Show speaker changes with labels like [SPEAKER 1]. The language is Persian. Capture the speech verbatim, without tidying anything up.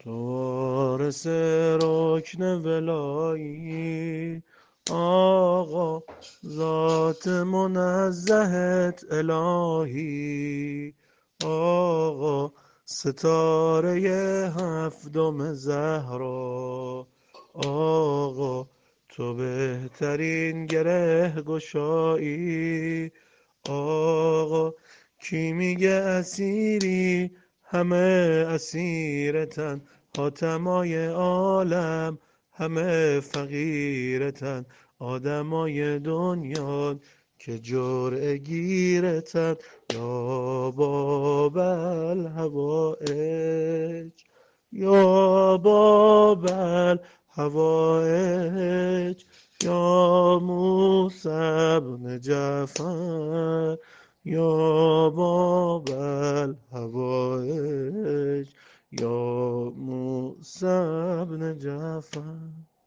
[SPEAKER 1] تو وارث رکن ولایی، آقا ذات منزهت الهی، آقا ستاره هفتم زهرا، آقا تو بهترین گره گشایی، آقا کی میگه اسیری همه اسیرتن، حاتمای عالم همه فقیرتن، آدمای دنیا که جرعه گیرتن، یا باب الهوایج یا باب الهوایج یا موسی بن جعفر یا باب الهوایج یا موسی بن جعفر.